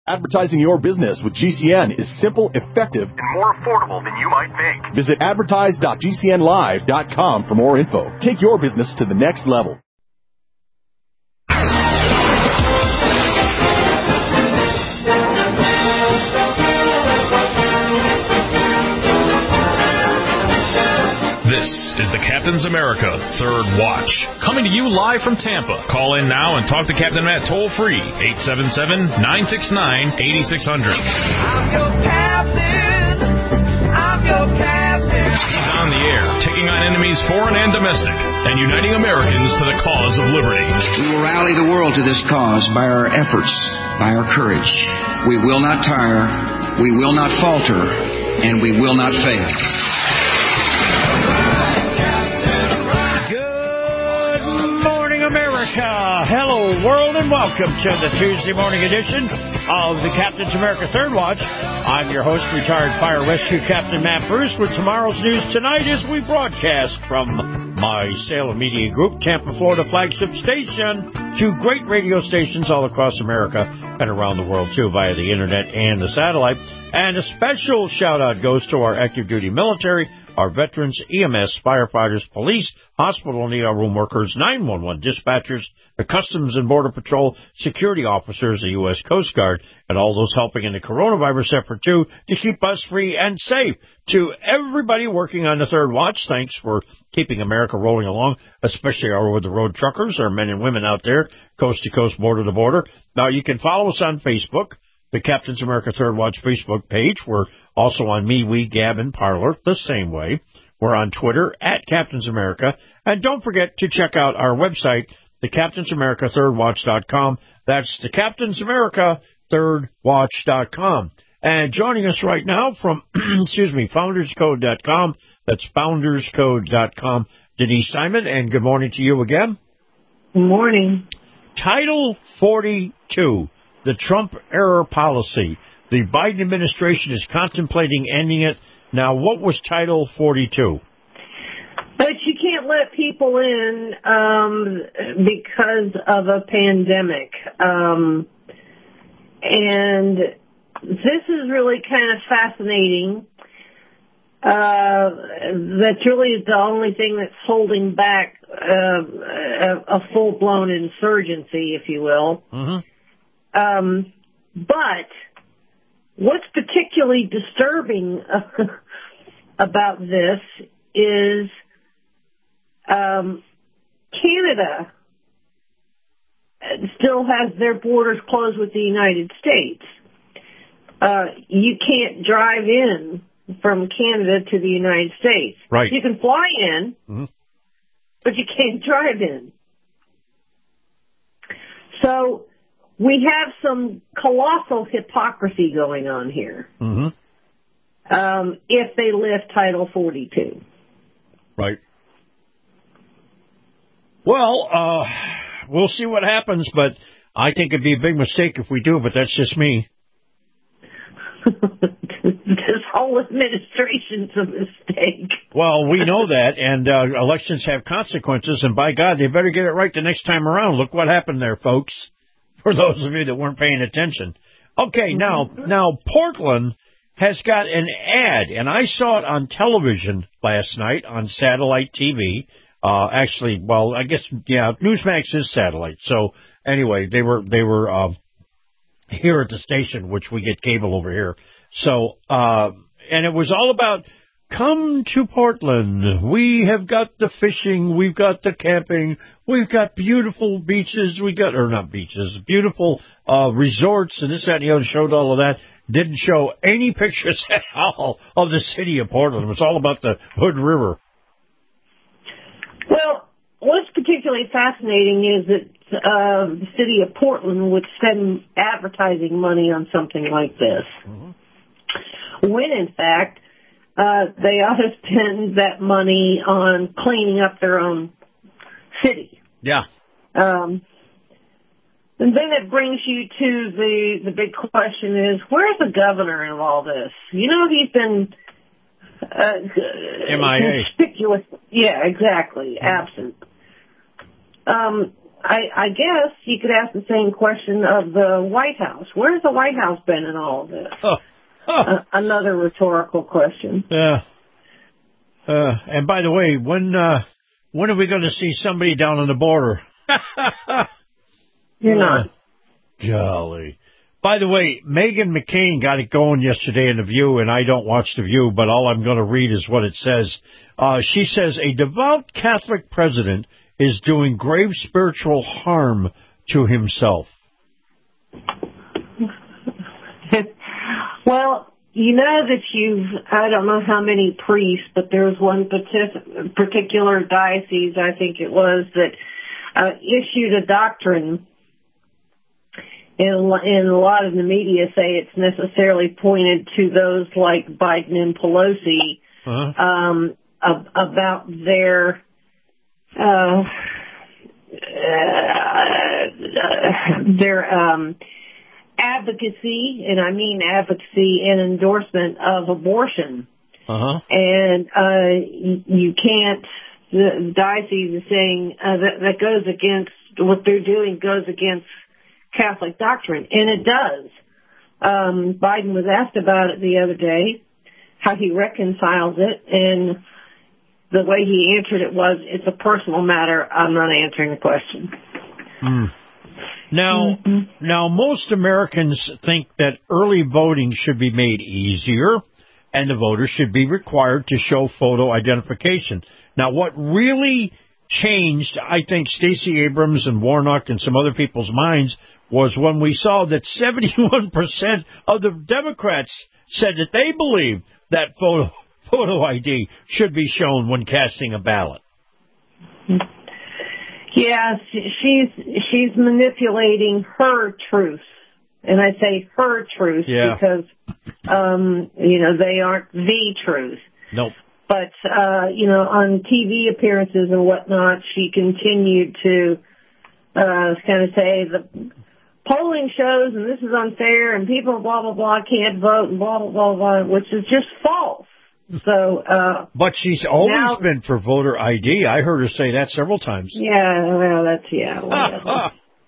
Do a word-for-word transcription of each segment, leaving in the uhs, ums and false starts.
Advertising your business with G C N is simple, effective, and more affordable than you might think. Visit advertise dot g c n live dot com for more info. Take your business to the next level. This is the Captain's America Third Watch, coming to you live from Tampa. Call in now and talk to Captain Matt toll-free, eight seven seven, nine six nine, eight six zero zero. I'm your captain. I'm your captain. He's on the air, taking on enemies foreign and domestic, and uniting Americans to the cause of liberty. We will rally the world to this cause by our efforts, by our courage. We will not tire, we will not falter, and we will not fail. America. Hello, world, and welcome to the Tuesday morning edition of the Captain's America Third Watch. I'm your host, retired fire rescue Captain Matt Bruce, with tomorrow's news tonight as we broadcast from my Salem Media Group, Tampa, Florida flagship station, to great radio stations all across America and around the world, too, via the internet and the satellite. And a special shout-out goes to our active duty military, our veterans, E M S, firefighters, police, hospital and E R room workers, nine one one dispatchers, the Customs and Border Patrol, security officers, the U S Coast Guard, and all those helping in the coronavirus effort, too, to keep us free and safe. To everybody working on the Third Watch, thanks for keeping America rolling along, especially our over-the-road truckers, our men and women out there, coast to coast, border to border. Now, you can follow us on Facebook, the Captain's America Third Watch Facebook page. We're also on MeWe, Gab, and Parler the same way. We're on Twitter at Captain's America. And don't forget to check out our website, the captains america third watch dot com. That's the captains america third watch dot com. And joining us right now from, excuse me, founders code dot com. That's founders code dot com. Denise Simon, and good morning to you again. Good morning. Title forty-two. The Trump error policy. The Biden administration is contemplating ending it. Now, what was Title forty-two? But you can't let people in um, because of a pandemic. Um, and this is really kind of fascinating. Uh, that's really the only thing that's holding back uh, a, a full-blown insurgency, if you will. Mm-hmm. Um, but what's particularly disturbing uh, about this is um, Canada still has their borders closed with the United States. Uh, you can't drive in from Canada to the United States. Right. You can fly in, mm-hmm. but you can't drive in. So we have some colossal hypocrisy going on here. Mm-hmm. Um, if they lift Title forty-two. Right. Well, uh, we'll see what happens, but I think it'd be a big mistake if we do, but that's just me. This whole administration's a mistake. Well, we know that, and uh, elections have consequences, and by God, they better get it right the next time around. Look what happened there, folks, for those of you that weren't paying attention. Okay, now, now Portland has got an ad, and I saw it on television last night on satellite T V. Uh, actually, well, I guess, yeah, Newsmax is satellite. So anyway, they were, they were, uh, here at the station, which we get cable over here. So, uh, and it was all about, come to Portland. We have got the fishing. We've got the camping. We've got beautiful beaches. We got, or not beaches, beautiful, uh, resorts and this, that, and the other. Showed all of that. Didn't show any pictures at all of the city of Portland. It was all about the Hood River. Well, what's particularly fascinating is that uh, the city of Portland would spend advertising money on something like this, mm-hmm. when in fact uh, they ought to spend that money on cleaning up their own city. Yeah. Um, and then it brings you to the the big question is, where's the governor in all this? You know, he's been Uh, M I A. Conspicuous. Yeah, exactly. Absent. Um, I, I guess you could ask the same question of the White House. Where's the White House been in all of this? Oh. Oh. Uh, another rhetorical question. Yeah. Uh, and by the way, when uh, when are we going to see somebody down on the border? You're not. Uh, golly. By the way, Meghan McCain got it going yesterday in The View, and I don't watch The View, but all I'm going to read is what it says. Uh, she says, a devout Catholic president is doing grave spiritual harm to himself. Well, you know that you've, I don't know how many priests, but there's one partic- particular diocese, I think it was, that uh, issued a doctrine. And, and a lot of the media say it's necessarily pointed to those like Biden and Pelosi uh-huh. um, ab- about their uh, uh, their um, advocacy, and I mean advocacy and endorsement of abortion. Uh-huh. And uh, you, you can't. The diocese is saying uh, that that goes against what they're doing goes against Catholic doctrine, and it does. Um, Biden was asked about it the other day, how he reconciles it, and the way he answered it was, it's a personal matter. I'm not answering the question. Mm. Now, mm-hmm. now, most Americans think that early voting should be made easier, and the voters should be required to show photo identification. Now, what really changed, I think, Stacey Abrams and Warnock and some other people's minds was when we saw that seventy-one percent of the Democrats said that they believe that photo photo I D should be shown when casting a ballot. Yeah, she's she's manipulating her truth, and I say her truth yeah. because um, you know they aren't the truth. Nope. But, uh, you know, on T V appearances and whatnot, she continued to uh, kind of say the polling shows and this is unfair and people, blah, blah, blah, can't vote and blah, blah, blah, blah, which is just false. So, uh, but she's always now, been for voter I D. I heard her say that several times. Yeah, well, that's, yeah, whatever.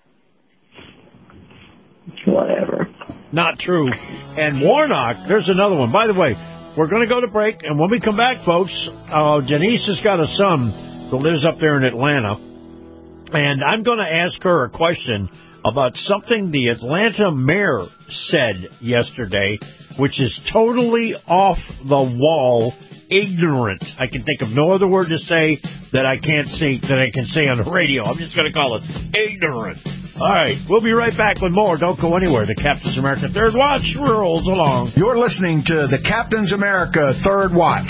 Whatever. Not true. And Warnock, there's another one. By the way, we're going to go to break, and when we come back, folks, uh, Denise has got a son who lives up there in Atlanta, and I'm going to ask her a question about something the Atlanta mayor said yesterday, which is totally off the wall, ignorant. I can think of no other word to say that I can't say that I can say on the radio. I'm just going to call it ignorant. All right, we'll be right back with more. Don't go anywhere. The Captain's America Third Watch rolls along. You're listening to the Captain's America Third Watch.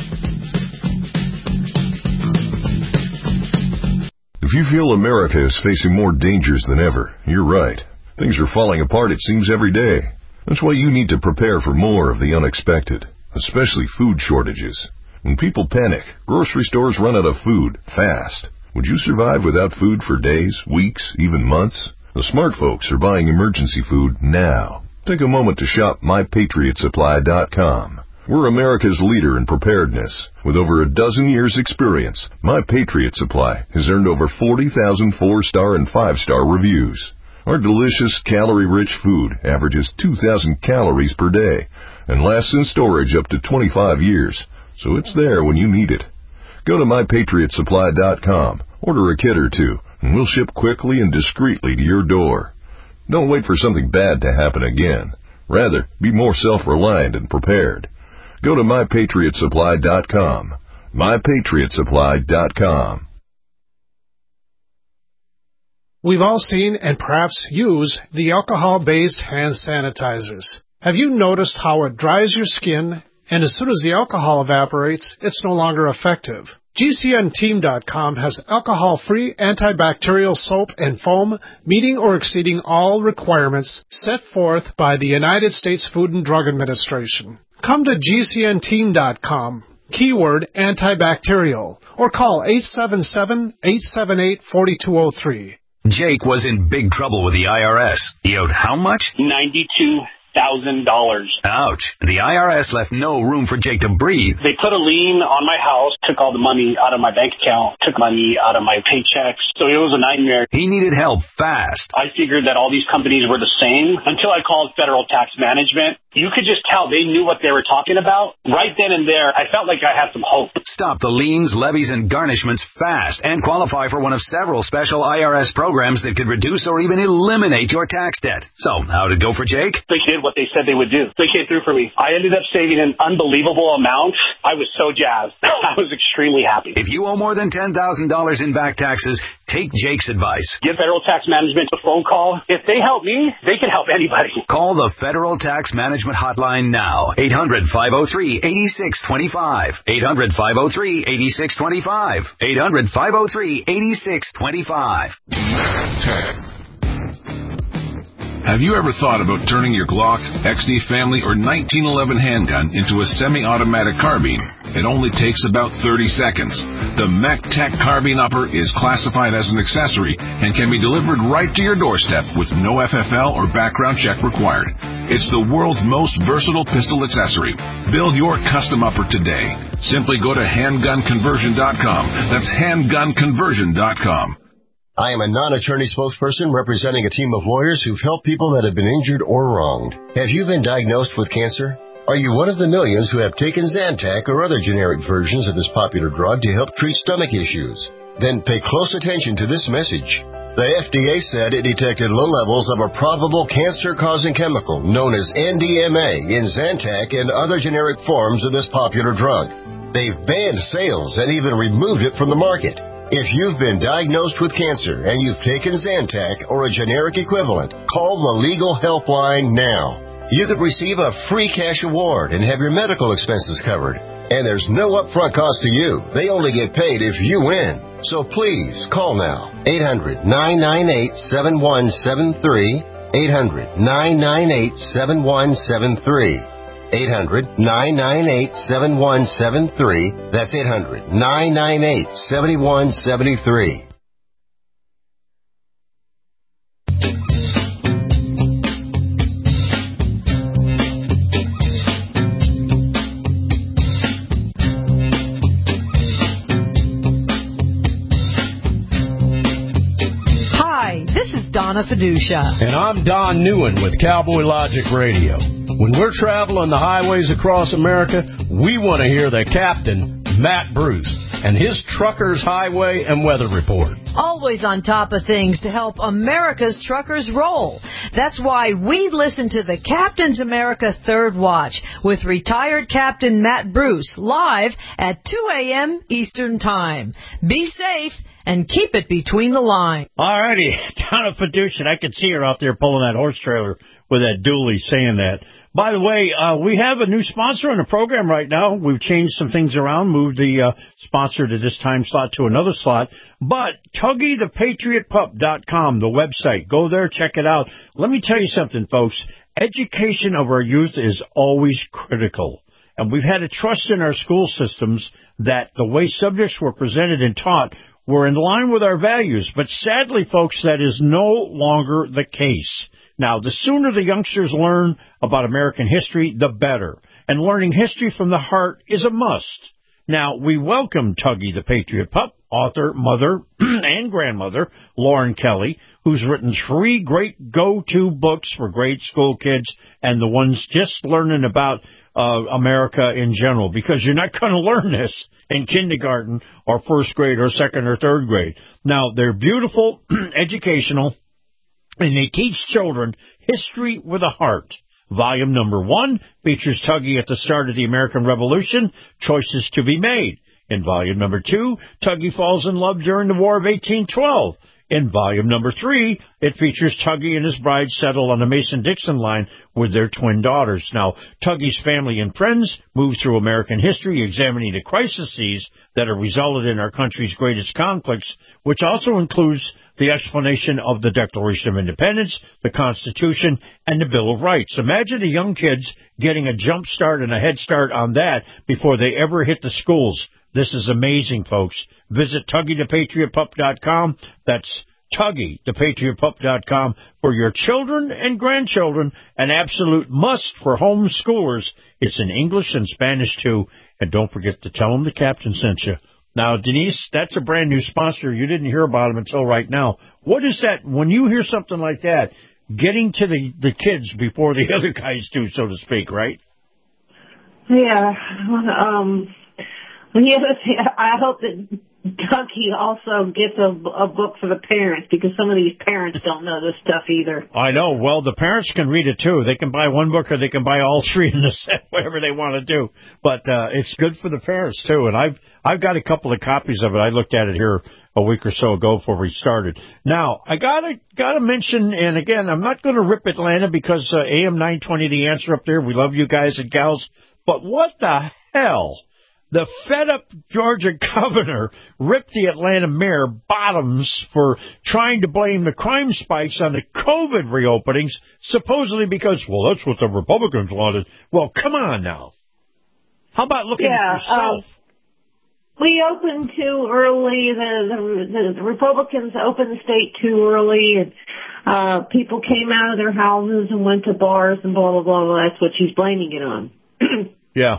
If you feel America is facing more dangers than ever, you're right. Things are falling apart, it seems, every day. That's why you need to prepare for more of the unexpected, especially food shortages. When people panic, grocery stores run out of food fast. Would you survive without food for days, weeks, even months? The smart folks are buying emergency food now. Take a moment to shop my patriot supply dot com. We're America's leader in preparedness. With over a dozen years' experience, My Patriot Supply has earned over forty thousand four-star and five-star reviews. Our delicious, calorie-rich food averages two thousand calories per day and lasts in storage up to twenty-five years, so it's there when you need it. Go to my patriot supply dot com, order a kit or two, and we'll ship quickly and discreetly to your door. Don't wait for something bad to happen again. Rather, be more self-reliant and prepared. Go to my patriot supply dot com. my patriot supply dot com. We've all seen and perhaps use the alcohol-based hand sanitizers. Have you noticed how it dries your skin, and as soon as the alcohol evaporates, it's no longer effective? G C N team dot com has alcohol-free antibacterial soap and foam meeting or exceeding all requirements set forth by the United States Food and Drug Administration. Come to G C N team dot com, keyword antibacterial, or call eight seven seven, eight seven eight, four two zero three. Jake was in big trouble with the I R S. He owed how much? ninety-two thousand dollars. Ouch. The I R S left no room for Jake to breathe. They put a lien on my house, took all the money out of my bank account, took money out of my paychecks. So it was a nightmare. He needed help fast. I figured that all these companies were the same until I called Federal Tax Management. You could just tell they knew what they were talking about. Right then and there, I felt like I had some hope. Stop the liens, levies, and garnishments fast and qualify for one of several special I R S programs that could reduce or even eliminate your tax debt. So, how'd it go for Jake? They did what they said they would do. They came through for me. I ended up saving an unbelievable amount. I was so jazzed. I was extremely happy. If you owe more than ten thousand dollars in back taxes, take Jake's advice. Give Federal Tax Management a phone call. If they help me, they can help anybody. Call the Federal Tax Management hotline now. eight hundred, five oh three, eight six two five. eight hundred, five oh three, eight six two five. eight hundred, five oh three, eight six two five. Have you ever thought about turning your Glock, X D Family, or nineteen eleven handgun into a semi-automatic carbine? It only takes about thirty seconds. The MechTech Carbine Upper is classified as an accessory and can be delivered right to your doorstep with no F F L or background check required. It's the world's most versatile pistol accessory. Build your custom upper today. Simply go to handgun conversion dot com. That's handgun conversion dot com. I am a non-attorney spokesperson representing a team of lawyers who've helped people that have been injured or wronged. Have you been diagnosed with cancer? Are you one of the millions who have taken Zantac or other generic versions of this popular drug to help treat stomach issues? Then pay close attention to this message. The F D A said it detected low levels of a probable cancer-causing chemical known as N D M A in Zantac and other generic forms of this popular drug. They've banned sales and even removed it from the market. If you've been diagnosed with cancer and you've taken Zantac or a generic equivalent, call the Legal Helpline now. You could receive a free cash award and have your medical expenses covered. And there's no upfront cost to you. They only get paid if you win. So please, call now. eight hundred, nine nine eight, seven one seven three. eight hundred, nine nine eight, seven one seven three. eight hundred, nine nine eight, seven one seven three. That's eight hundred, nine nine eight, seven one seven three. Hi, this is Donna Fiducia. And I'm Don Newen with Cowboy Logic Radio. When we're traveling the highways across America, we want to hear the captain, Matt Bruce, and his Truckers Highway and Weather Report. Always on top of things to help America's truckers roll. That's why we listen to the Captain's America Third Watch with retired Captain Matt Bruce live at two a.m. Eastern Time. Be safe and keep it between the lines. All righty, Donna Fiducia, I can see her out there pulling that horse trailer with that dually saying that. By the way, uh, we have a new sponsor on the program right now. We've changed some things around, moved the uh, sponsor to this time slot to another slot. But Tuggy the Patriot Pup dot com, the website. Go there, check it out. Let me tell you something, folks. Education of our youth is always critical. And we've had a trust in our school systems that the way subjects were presented and taught were in line with our values. But sadly, folks, that is no longer the case. Now, the sooner the youngsters learn about American history, the better. And learning history from the heart is a must. Now, we welcome Tuggy the Patriot Pup, author, mother, and grandmother, Lauren Kelly, who's written three great go-to books for grade school kids and the ones just learning about uh, America in general, because you're not going to learn this in kindergarten or first grade or second or third grade. Now, they're beautiful, educational, and they teach children history with a heart. Volume number one features Tuggy at the start of the American Revolution, Choices to be Made. In volume number two, Tuggy falls in love during the War of eighteen twelve. In volume number three, it features Tuggy and his bride settle on the Mason-Dixon line with their twin daughters. Now, Tuggy's family and friends move through American history, examining the crises that have resulted in our country's greatest conflicts, which also includes the explanation of the Declaration of Independence, the Constitution, and the Bill of Rights. Imagine the young kids getting a jump start and a head start on that before they ever hit the schools. This is amazing, folks. Visit Tuggy the Patriot Pup dot com. That's Tuggy, the patriot pup dot com, for your children and grandchildren, an absolute must for homeschoolers. It's in English and Spanish, too. And don't forget to tell them the captain sent you. Now, Denise, that's a brand new sponsor. You didn't hear about him until right now. What is that, when you hear something like that, getting to the, the kids before the other guys do, so to speak, right? Yeah. Um, yeah, I hope that Ducky also gets a, a book for the parents, because some of these parents don't know this stuff either. I know. Well, the parents can read it, too. They can buy one book or they can buy all three in the set, whatever they want to do. But uh, it's good for the parents, too. And I've I've got a couple of copies of it. I looked at it here a week or so ago before we started. Now, I gotta gotta mention, and again, I'm not going to rip Atlanta because uh, A M nine twenty, The Answer up there. We love you guys and gals. But what the hell? The fed-up Georgia governor ripped the Atlanta mayor Bottoms for trying to blame the crime spikes on the COVID reopenings, supposedly because, well, that's what the Republicans wanted. Well, come on now. How about looking yeah, at yourself? Uh, we opened too early. The, the, the Republicans opened the state too early, and uh, people came out of their houses and went to bars and blah, blah, blah. blah. That's what she's blaming it on. Yeah.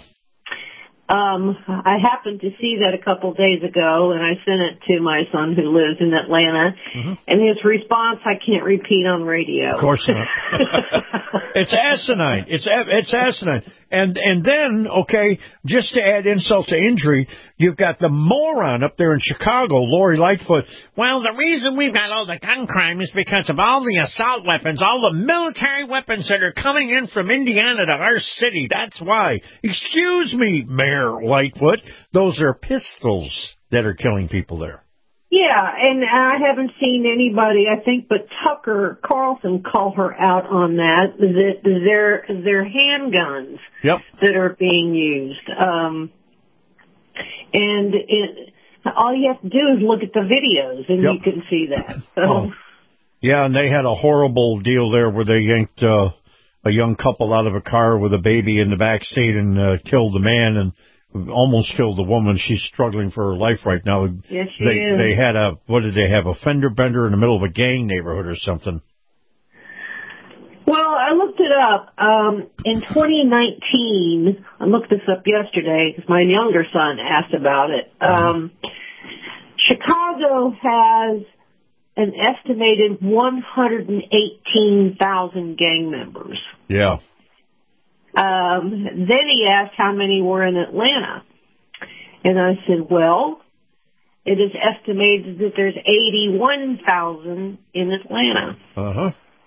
Um, I happened to see that a couple of days ago, and I sent it to my son who lives in Atlanta, mm-hmm. and his response I can't repeat on radio. Of course not. It's asinine. It's it's asinine. And and then, okay, just to add insult to injury, you've got the moron up there in Chicago, Lori Lightfoot. Well, the reason we've got all the gun crime is because of all the assault weapons, all the military weapons that are coming in from Indiana to our city. That's why. Excuse me, Mayor Lightfoot. Those are pistols that are killing people there. Yeah, and I haven't seen anybody, I think, but Tucker Carlson call her out on that. That they're, they're handguns yep. that are being used. Um, and it, all you have to do is look at the videos, and yep. you can see that. So. Oh. Yeah, and they had a horrible deal there where they yanked uh, a young couple out of a car with a baby in the back seat and uh, killed the man and almost killed the woman. She's struggling for her life right now. Yes, she they, is. They had a, what did they have, a fender bender in the middle of a gang neighborhood or something? Well, I looked it up. Um, in twenty nineteen, I looked this up yesterday because my younger son asked about it. Um, Chicago has an estimated one hundred eighteen thousand gang members. Yeah. Um, then he asked how many were in Atlanta. And I said, well, it is estimated that there's eighty-one thousand in Atlanta. Uh-huh.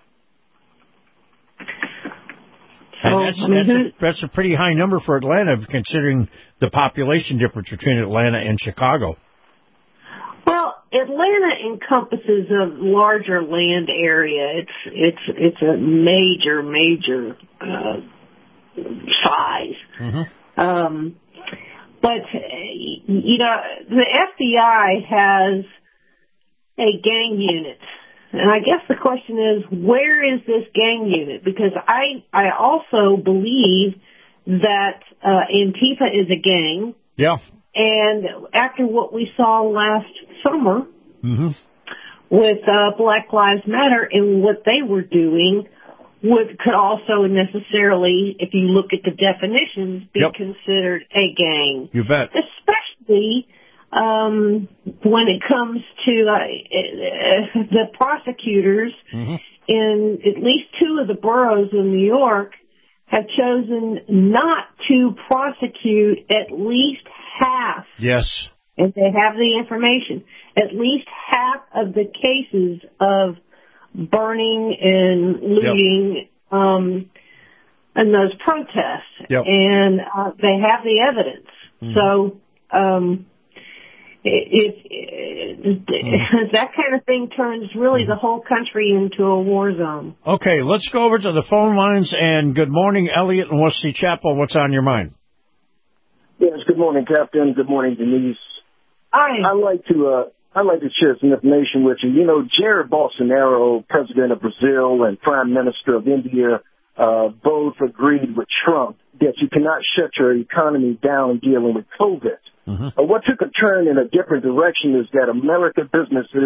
So, and that's, I mean, that's, a, that's a pretty high number for Atlanta, considering the population difference between Atlanta and Chicago. Well, Atlanta encompasses a larger land area. It's it's it's a major, major uh size. Mm-hmm. Um, but, you know, the F B I has a gang unit. And I guess the question is, where is this gang unit? Because I, I also believe that uh, Antifa is a gang. Yeah. And after what we saw last summer mm-hmm. with uh, Black Lives Matter and what they were doing, would could also necessarily, if you look at the definitions, be yep. considered a gang. You bet. Especially um, when it comes to uh, the prosecutors mm-hmm. in at least two of the boroughs in New York have chosen not to prosecute at least half. Yes. And they have the information. At least half of the cases of burning and looting yep. um, in those protests. Yep. And uh, they have the evidence. Mm-hmm. So um, if, if mm-hmm. that kind of thing turns really mm-hmm. the whole country into a war zone. Okay, let's go over to the phone lines. And good morning, Elliot and Wesley Chapel. What's on your mind? Yes, good morning, Captain. Good morning, Denise. Hi. I'd like to... Uh, I'd like to share some information with you. You know, Jair Bolsonaro, president of Brazil, and prime minister of India, uh, both agreed with Trump that you cannot shut your economy down dealing with COVID. Mm-hmm. Uh, what took a turn in a different direction is that American businesses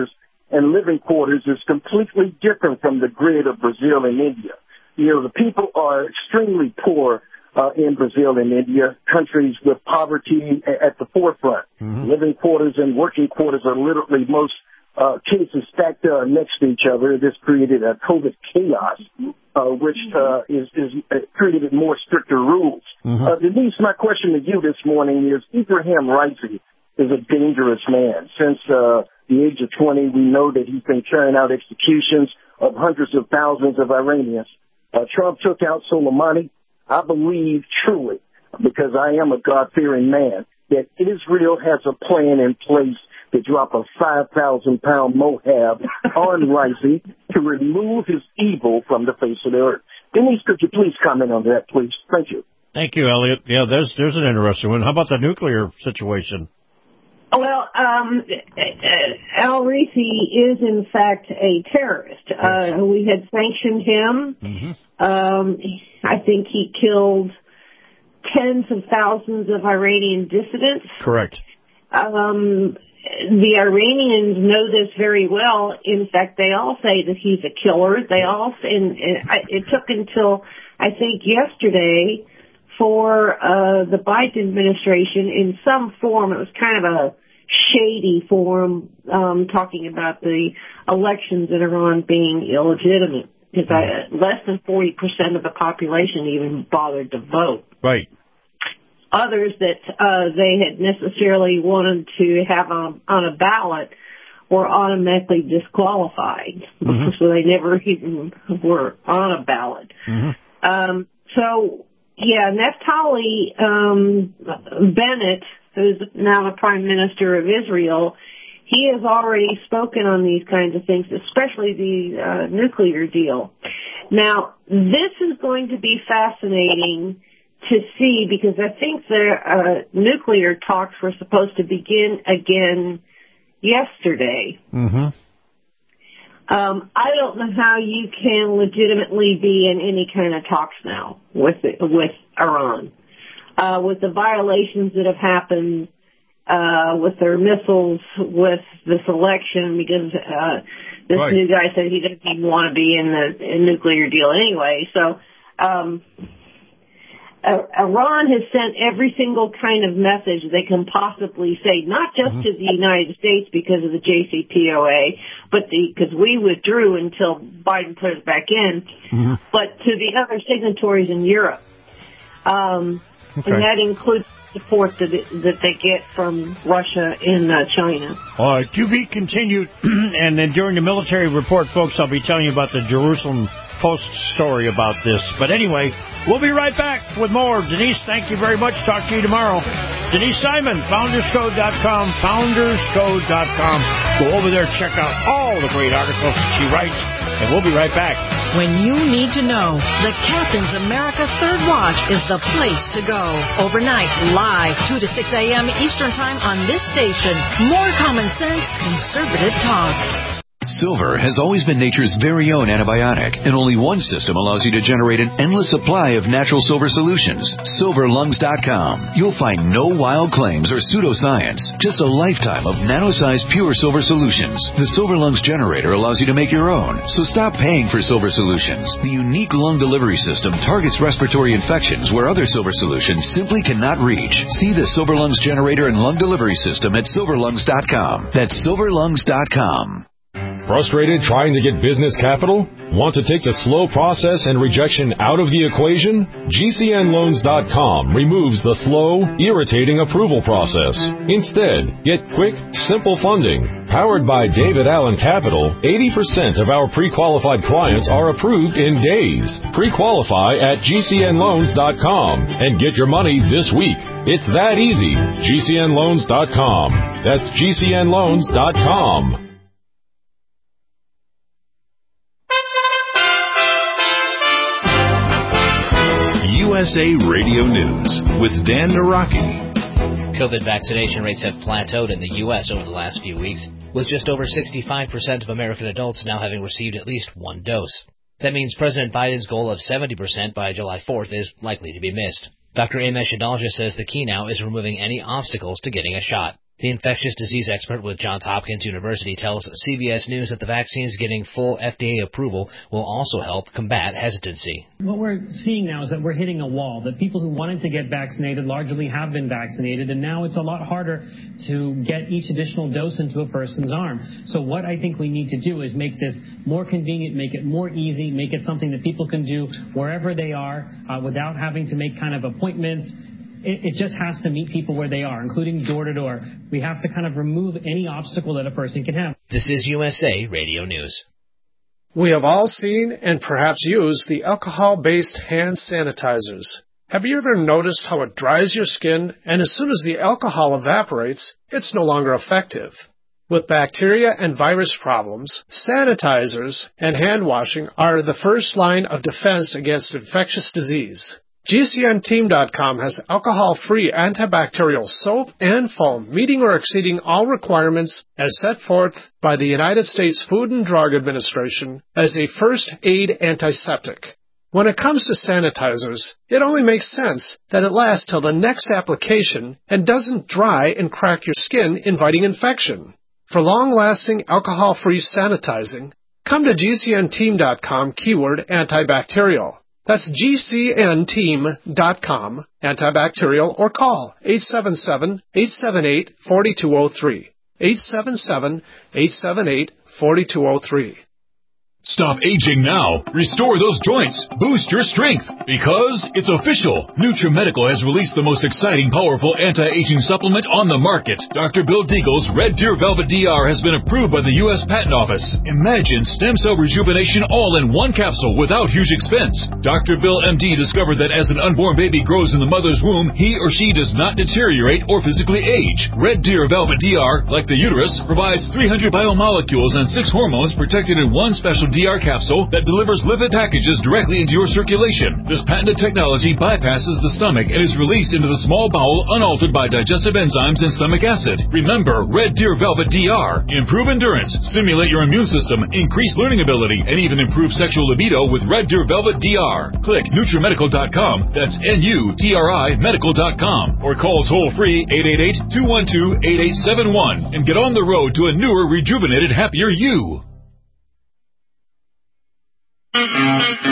and living quarters is completely different from the grid of Brazil and India. You know, the people are extremely poor uh, in Brazil and India, countries with poverty at the forefront. Mm-hmm. Living quarters and working quarters are literally most uh, cases stacked uh, next to each other. This created a COVID chaos, uh, which uh, is, is uh, created more stricter rules. Mm-hmm. Uh, Denise, my question to you this morning is, Ibrahim Raisi is a dangerous man. Since uh, the age of twenty, we know that he's been carrying out executions of hundreds of thousands of Iranians. Uh, Trump took out Soleimani. I believe truly, because I am a God-fearing man, that Israel has a plan in place to drop a five thousand pound Moab on Raisi to remove his evil from the face of the earth. Denise, could you please comment on that, please? Thank you. Thank you, Elliot. Yeah, there's there's an interesting one. How about the nuclear situation? Well, um, al-Raisi is, in fact, a terrorist. Uh, we had sanctioned him. Mm-hmm. Um, I think he killed tens of thousands of Iranian dissidents. Correct. Um, the Iranians know this very well. In fact, they all say that he's a killer. They all, and, and I, it took until, I think, yesterday for uh, the Biden administration in some form. It was kind of a shady form, um, talking about the elections in Iran being illegitimate, because I, less than forty percent of the population even bothered to vote. Right. Others that uh, they had necessarily wanted to have on, on a ballot were automatically disqualified, mm-hmm. so they never even were on a ballot. Mm-hmm. Um, so, yeah, Naftali um, Bennett, who's now the Prime Minister of Israel, he has already spoken on these kinds of things, especially the uh, nuclear deal. Now, this is going to be fascinating to see, because I think the uh, nuclear talks were supposed to begin again yesterday. Mm-hmm. Um, I don't know how you can legitimately be in any kind of talks now with with Iran. Uh, with the violations that have happened, uh, with their missiles, with this election, because, uh, this right. new guy said he doesn't even want to be in the in nuclear deal anyway. So, um, uh, Iran has sent every single kind of message they can possibly say, not just mm-hmm. to the United States because of the J C P O A, but the, because we withdrew until Biden put it back in, mm-hmm. but to the other signatories in Europe. Um, Okay. And that includes support that, it, that they get from Russia and uh, China. All right, to be continued. And then during the military report, folks, I'll be telling you about the Jerusalem Post story about this. But anyway, we'll be right back with more. Denise, thank you very much. Talk to you tomorrow. Denise Simon, founders code dot com, founders code dot com. Go over there, check out all the great articles that she writes, and we'll be right back. When you need to know, the Captain's America Third Watch is the place to go. Overnight, live, two to six a.m. Eastern Time on this station. More common sense, conservative talk. Silver has always been nature's very own antibiotic, and only one system allows you to generate an endless supply of natural silver solutions. silver lungs dot com. You'll find no wild claims or pseudoscience, just a lifetime of nano-sized pure silver solutions. The Silver Lungs generator allows you to make your own, so stop paying for silver solutions. The unique lung delivery system targets respiratory infections where other silver solutions simply cannot reach. See the Silver Lungs generator and lung delivery system at silver lungs dot com. That's silver lungs dot com. Frustrated trying to get business capital? Want to take the slow process and rejection out of the equation? G C N loans dot com removes the slow, irritating approval process. Instead, get quick, simple funding. Powered by David Allen Capital, eighty percent of our pre-qualified clients are approved in days. Pre-qualify at G C N loans dot com and get your money this week. It's that easy. G C N loans dot com. That's G C N loans dot com. U S A Radio News with Dan Naraki. COVID vaccination rates have plateaued in the U S over the last few weeks, with just over sixty-five percent of American adults now having received at least one dose. That means President Biden's goal of seventy percent by July fourth is likely to be missed. Doctor Amesh Adalja says the key now is removing any obstacles to getting a shot. The infectious disease expert with Johns Hopkins University tells C B S News that the vaccines getting full F D A approval will also help combat hesitancy. What we're seeing now is that we're hitting a wall, that people who wanted to get vaccinated largely have been vaccinated, and now it's a lot harder to get each additional dose into a person's arm. So what I think we need to do is make this more convenient, make it more easy, make it something that people can do wherever they are uh, without having to make kind of appointments. It, it just has to meet people where they are, including door to door. We have to kind of remove any obstacle that a person can have. This is U S A Radio News. We have all seen and perhaps used the alcohol-based hand sanitizers. Have you ever noticed how it dries your skin, and as soon as the alcohol evaporates, it's no longer effective? With bacteria and virus problems, sanitizers and hand washing are the first line of defense against infectious disease. G C N team dot com has alcohol-free antibacterial soap and foam meeting or exceeding all requirements as set forth by the United States Food and Drug Administration as a first aid antiseptic. When it comes to sanitizers, it only makes sense that it lasts till the next application and doesn't dry and crack your skin, inviting infection. For long-lasting alcohol-free sanitizing, come to G C N team dot com keyword antibacterial. That's G C N team dot com, antibacterial, or call eight seven seven, eight seven eight, four two zero three, eight seven seven, eight seven eight, four two zero three. Stop aging now. Restore those joints. Boost your strength. Because it's official. NutriMedical has released the most exciting, powerful anti-aging supplement on the market. Doctor Bill Deagle's Red Deer Velvet D R has been approved by the U S Patent Office. Imagine stem cell rejuvenation all in one capsule without huge expense. Doctor Bill M D discovered that as an unborn baby grows in the mother's womb, he or she does not deteriorate or physically age. Red Deer Velvet D R, like the uterus, provides three hundred biomolecules and six hormones protected in one special D R capsule that delivers lipid packages directly into your circulation. This patented technology bypasses the stomach and is released into the small bowel unaltered by digestive enzymes and stomach acid. Remember, Red Deer Velvet D R. Improve endurance, stimulate your immune system, increase learning ability, and even improve sexual libido with Red Deer Velvet D R. Click NutriMedical dot com, that's N U T R I medical dot com, or call toll-free eight eight eight, two one two, eight eight seven one and get on the road to a newer, rejuvenated, happier you. Thank you,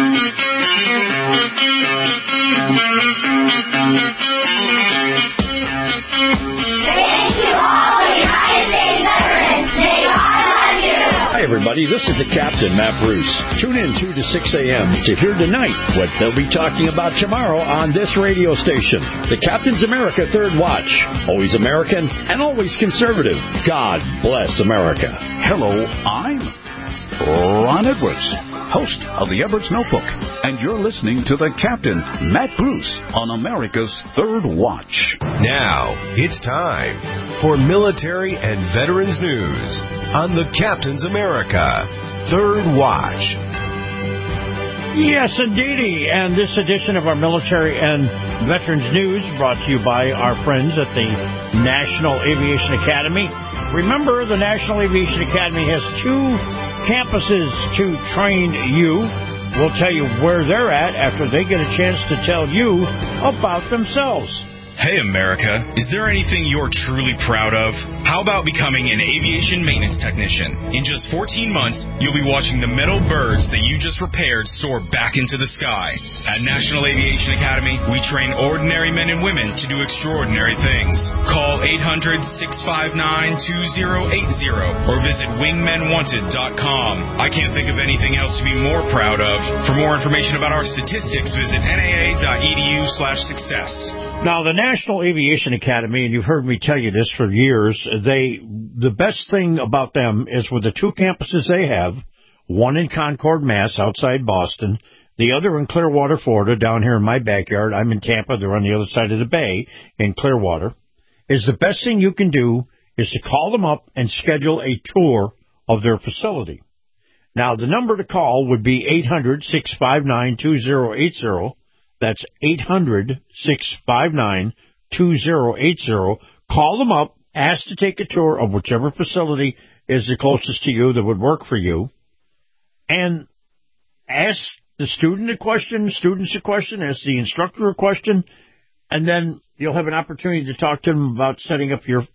all the United States veterans. May God love you. Hi, everybody. This is the Captain, Matt Bruce. Tune in two to six a.m. to hear tonight what they'll be talking about tomorrow on this radio station. The Captain's America Third Watch. Always American and always conservative. God bless America. Hello, I'm Ron Edwards, host of the Edwards Notebook, and you're listening to the Captain, Matt Bruce, on America's Third Watch. Now, it's time for military and veterans news on the Captain's America Third Watch. Yes, indeedy. And this edition of our military and veterans news brought to you by our friends at the National Aviation Academy. Remember, the National Aviation Academy has two campuses to train you. We'll tell you where they're at after they get a chance to tell you about themselves. Hey, America, is there anything you're truly proud of? How about becoming an aviation maintenance technician? In just fourteen months, you'll be watching the metal birds that you just repaired soar back into the sky. At National Aviation Academy, we train ordinary men and women to do extraordinary things. Call eight hundred, six five nine, two zero eight zero or visit wingmen wanted dot com. I can't think of anything else to be more proud of. For more information about our statistics, visit N A A dot E D U slash success. Now, the National Aviation Academy, and you've heard me tell you this for years, they the best thing about them is with the two campuses they have, one in Concord, Mass, outside Boston, the other in Clearwater, Florida, down here in my backyard. I'm in Tampa. They're on the other side of the bay in Clearwater. Is the best thing you can do is to call them up and schedule a tour of their facility. Now, the number to call would be eight hundred, six five nine, two zero eight zero. That's eight hundred, six five nine, two zero eight zero. Call them up, ask to take a tour of whichever facility is the closest to you that would work for you, and ask the student a question, students a question, ask the instructor a question, and then you'll have an opportunity to talk to them about setting up your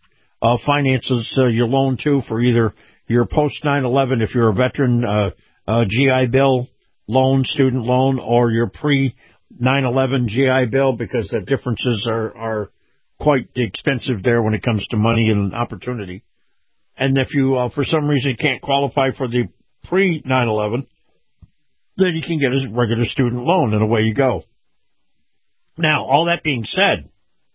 uh, finances uh, your loan to for either your post nine eleven, if you're a veteran, uh, uh, G I Bill loan, student loan, or your pre nine eleven G I Bill, because the differences are, are quite expensive there when it comes to money and opportunity. And if you, uh, for some reason, can't qualify for the pre nine eleven, then you can get a regular student loan, and away you go. Now, all that being said,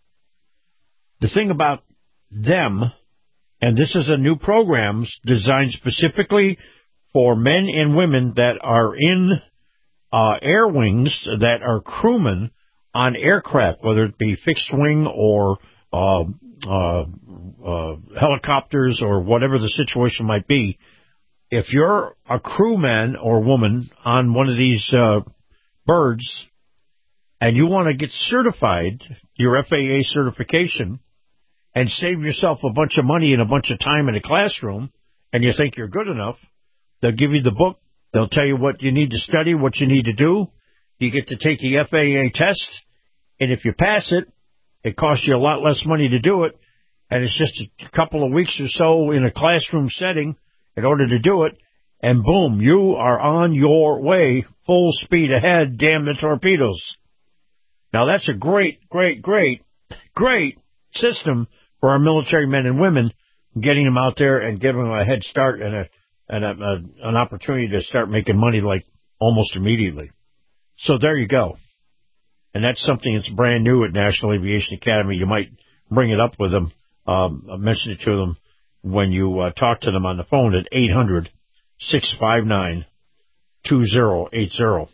the thing about them, and this is a new program designed specifically for men and women that are in uh, air wings, that are crewmen on aircraft, whether it be fixed wing or uh, uh, uh, helicopters or whatever the situation might be. If you're a crewman or woman on one of these uh, birds and you want to get certified, your F A A certification, and save yourself a bunch of money and a bunch of time in a classroom, and you think you're good enough, they'll give you the book. They'll tell you what you need to study, what you need to do. You get to take the F A A test, and if you pass it, it costs you a lot less money to do it, and it's just a couple of weeks or so in a classroom setting in order to do it, and boom, you are on your way, full speed ahead, damn the torpedoes. Now, that's a great, great, great, great system for our military men and women, getting them out there and giving them a head start and, a, and a, a, an opportunity to start making money like almost immediately. So there you go. And that's something that's brand new at National Aviation Academy. You might bring it up with them, um, mention it to them when you uh, talk to them on the phone at eight hundred, six five nine, two zero eight zero.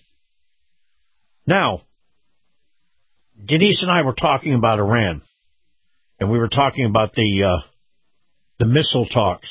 Now, Denise and I were talking about Iran, and we were talking about the uh, the missile talks.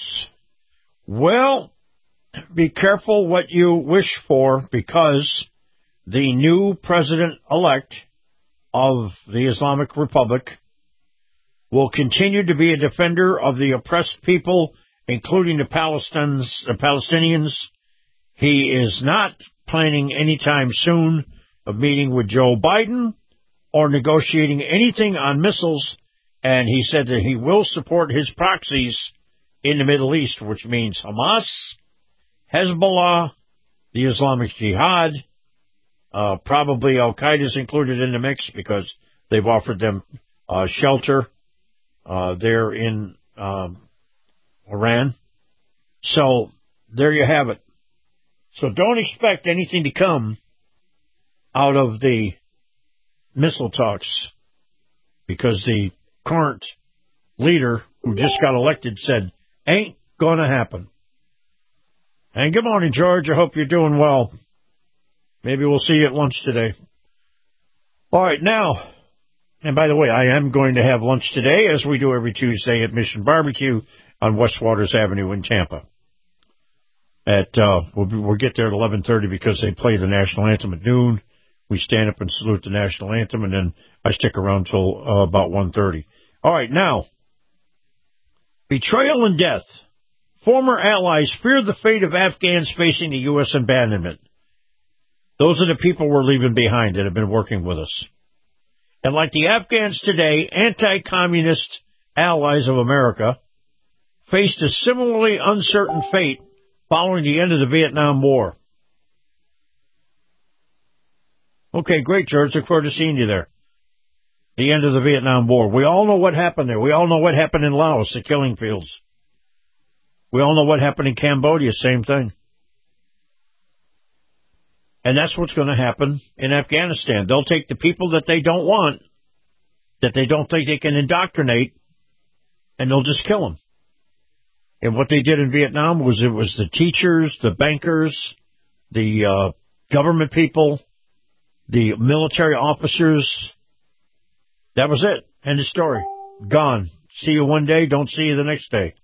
Well, be careful what you wish for, because the new president-elect of the Islamic Republic will continue to be a defender of the oppressed people, including the Palestinians. The Palestinians. He is not planning anytime soon of meeting with Joe Biden or negotiating anything on missiles, and he said that he will support his proxies in the Middle East, which means Hamas, Hezbollah, the Islamic Jihad, uh, probably Al-Qaeda is included in the mix because they've offered them uh, shelter uh, there in um, Iran. So there you have it. So don't expect anything to come out of the missile talks, because the current leader who just got elected said, ain't going to happen. And good morning, George. I hope you're doing well. Maybe we'll see you at lunch today. All right, now, and by the way, I am going to have lunch today, as we do every Tuesday at Mission Barbecue on West Waters Avenue in Tampa. At uh, we'll, we'll get there at eleven thirty because they play the national anthem at noon. We stand up and salute the national anthem, and then I stick around till uh, about one thirty. All right, now, betrayal and death. Former allies fear the fate of Afghans facing the U S abandonment. Those are the people we're leaving behind that have been working with us. And like the Afghans today, anti-communist allies of America faced a similarly uncertain fate following the end of the Vietnam War. Okay, great, George. Look forward to seeing you there. The end of the Vietnam War. We all know what happened there. We all know what happened in Laos, the killing fields. We all know what happened in Cambodia, same thing. And that's what's going to happen in Afghanistan. They'll take the people that they don't want, that they don't think they can indoctrinate, and they'll just kill them. And what they did in Vietnam was it was the teachers, the bankers, the uh, government people, the military officers. That was it. End of story. Gone. See you one day, don't see you the next day.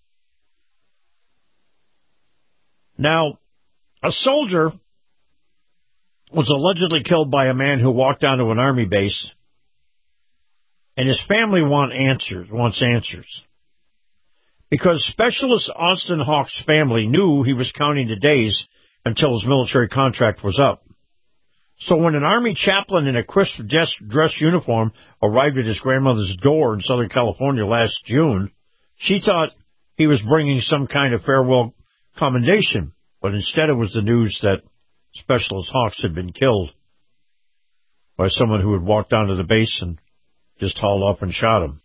Now, a soldier was allegedly killed by a man who walked onto an army base, and his family want answers, wants answers. Because Specialist Austin Hawk's family knew he was counting the days until his military contract was up. So when an Army chaplain in a crisp dress uniform arrived at his grandmother's door in Southern California last June, She thought he was bringing some kind of farewell commendation, but instead it was the news that Specialist Hawks had been killed by someone who had walked onto the base and just hauled up and shot him.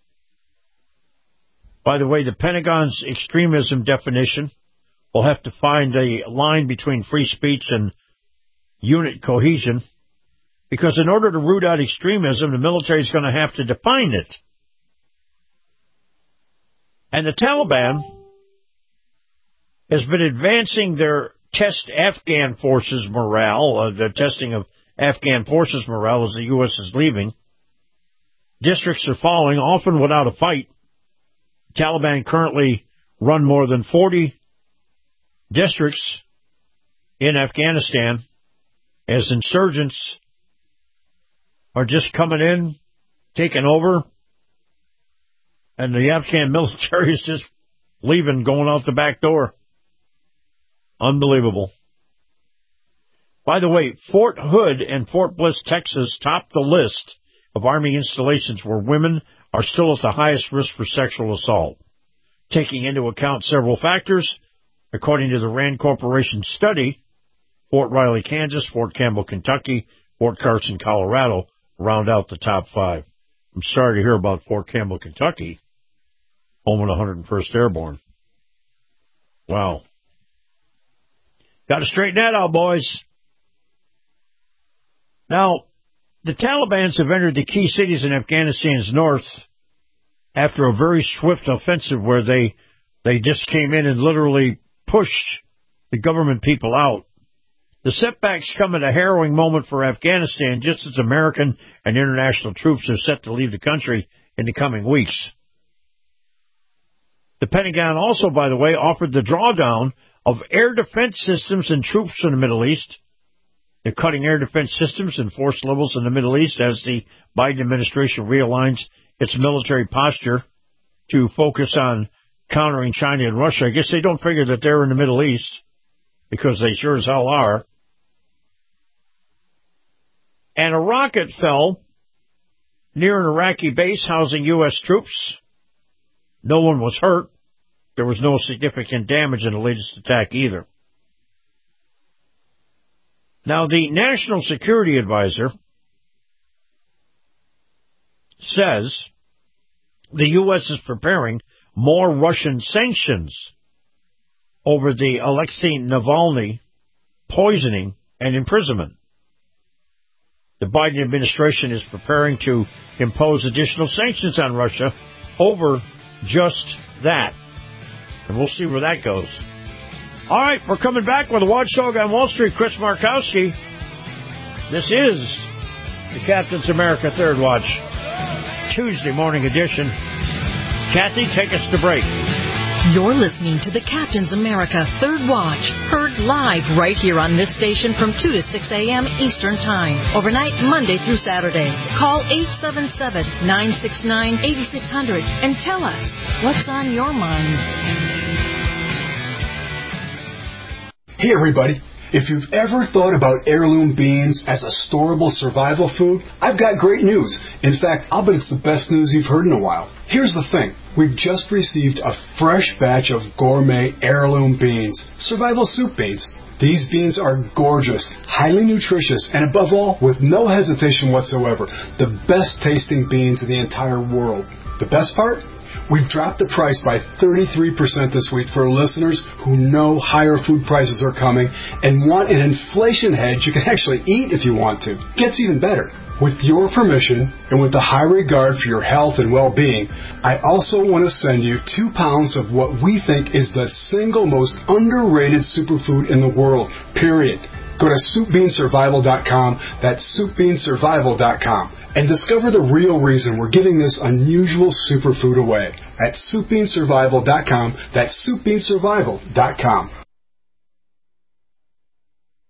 By the way, the Pentagon's extremism definition will have to find a line between free speech and unit cohesion, because in order to root out extremism, the military is going to have to define it. And the Taliban has been advancing their test Afghan forces morale, uh, the testing of Afghan forces morale as the U S is leaving. Districts are falling, often without a fight. The Taliban currently run more than forty districts in Afghanistan as insurgents are just coming in, taking over, and the Afghan military is just leaving, going out the back door. Unbelievable. By the way, Fort Hood and Fort Bliss, Texas, top the list of Army installations where women are still at the highest risk for sexual assault, taking into account several factors. According to the RAND Corporation study, Fort Riley, Kansas, Fort Campbell, Kentucky, Fort Carson, Colorado round out the top five. I'm sorry to hear about Fort Campbell, Kentucky, home of the one hundred first Airborne. Wow. Got to straighten that out, boys. Now, the Taliban have entered the key cities in Afghanistan's north after a very swift offensive where they they just came in and literally pushed the government people out. The setbacks come at a harrowing moment for Afghanistan, just as American and international troops are set to leave the country in the coming weeks. The Pentagon also, by the way, offered the drawdown of air defense systems and troops in the Middle East. They're cutting air defense systems and force levels in the Middle East as the Biden administration realigns its military posture to focus on countering China and Russia. I guess they don't figure that they're in the Middle East, because they sure as hell are. And a rocket fell near an Iraqi base housing U S troops. No one was hurt. There was no significant damage in the latest attack either. Now, the National Security Advisor says the U S is preparing more Russian sanctions over the Alexei Navalny poisoning and imprisonment. The Biden administration is preparing to impose additional sanctions on Russia over just that. And we'll see where that goes. All right, we're coming back with a watchdog on Wall Street, Chris Markowski. This is the Captain's America Third Watch, Tuesday morning edition. Kathy, take us to break. You're listening to the Captain's America Third Watch, heard live right here on this station from two to six a.m. Eastern Time, overnight Monday through Saturday. Call eight seven seven, nine six nine, eight six zero zero and tell us what's on your mind. Hey everybody, if you've ever thought about heirloom beans as a storable survival food, I've got great news. In fact, I'll bet it's the best news you've heard in a while. Here's the thing. We've just received a fresh batch of gourmet heirloom beans, survival soup beans. These beans are gorgeous, highly nutritious, and above all, with no hesitation whatsoever, the best tasting beans in the entire world. The best part? We've dropped the price by thirty-three percent this week for listeners who know higher food prices are coming and want an inflation hedge you can actually eat if you want to. Gets even better. With your permission, and with the high regard for your health and well-being, I also want to send you two pounds of what we think is the single most underrated superfood in the world, period. Go to soup bean survival dot com, that's soup bean survival dot com, and discover the real reason we're giving this unusual superfood away at soup bean survival dot com, that's soup bean survival dot com.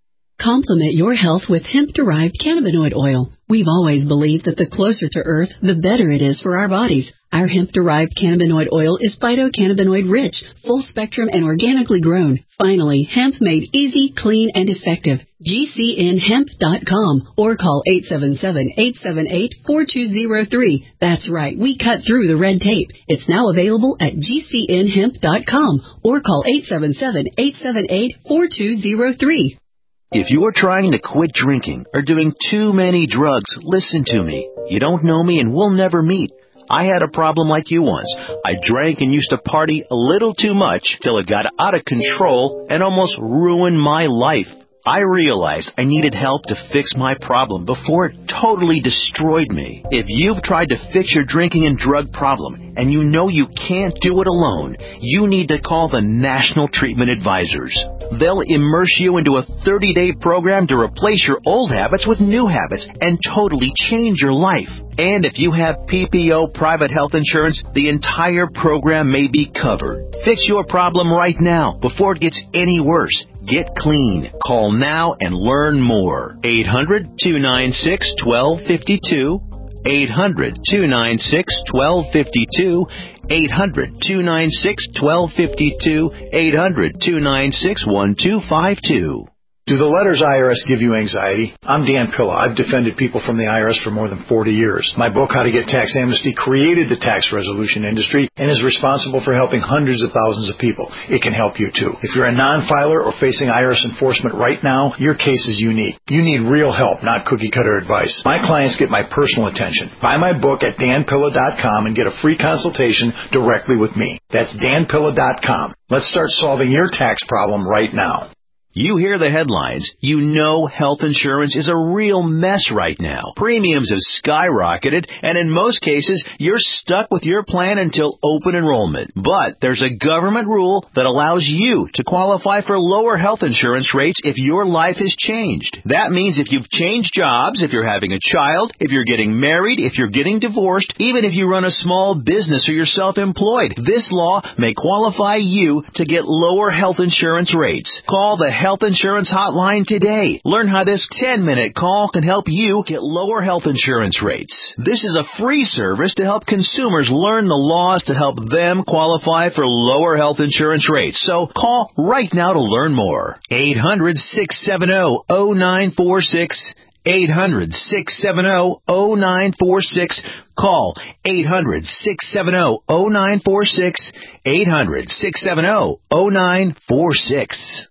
Complement your health with hemp-derived cannabinoid oil. We've always believed that the closer to Earth, the better it is for our bodies. Our hemp-derived cannabinoid oil is phytocannabinoid rich, full spectrum, and organically grown. Finally, hemp made easy, clean, and effective. G C N hemp dot com or call eight seven seven, eight seven eight, four two zero three. That's right, we cut through the red tape. It's now available at G C N hemp dot com or call eight seven seven, eight seven eight, four two zero three. If you're trying to quit drinking or doing too many drugs, listen to me. You don't know me and we'll never meet. I had a problem like you once. I drank and used to party a little too much till it got out of control and almost ruined my life. I realized I needed help to fix my problem before it totally destroyed me. If you've tried to fix your drinking and drug problem and you know you can't do it alone, you need to call the National Treatment Advisors. They'll immerse you into a thirty-day program to replace your old habits with new habits and totally change your life. And if you have P P O private health insurance, the entire program may be covered. Fix your problem right now before it gets any worse. Get clean. Call now and learn more. eight hundred, two nine six, one two five two. eight hundred, two nine six, one two five two. eight hundred, two nine six, one two five two. eight hundred, two nine six, one two five two. Do the letters I R S give you anxiety? I'm Dan Pilla. I've defended people from the I R S for more than forty years. My book, How to Get Tax Amnesty, created the tax resolution industry and is responsible for helping hundreds of thousands of people. It can help you too. If you're a non-filer or facing I R S enforcement right now, your case is unique. You need real help, not cookie-cutter advice. My clients get my personal attention. Buy my book at dan pilla dot com and get a free consultation directly with me. That's dan pilla dot com. Let's start solving your tax problem right now. You hear the headlines. You know health insurance is a real mess right now. Premiums have skyrocketed, and in most cases, you're stuck with your plan until open enrollment. But there's a government rule that allows you to qualify for lower health insurance rates if your life has changed. That means if you've changed jobs, if you're having a child, if you're getting married, if you're getting divorced, even if you run a small business or you're self-employed, this law may qualify you to get lower health insurance rates. Call the Health Insurance Hotline today. Learn how this ten-minute call can help you get lower health insurance rates. This is a free service to help consumers learn the laws to help them qualify for lower health insurance rates. So call right now to learn more. eight hundred, six seven zero, zero nine four six. eight hundred, six seven zero, zero nine four six. Call eight hundred, six seven zero, zero nine four six. eight hundred, six seven zero, zero nine four six.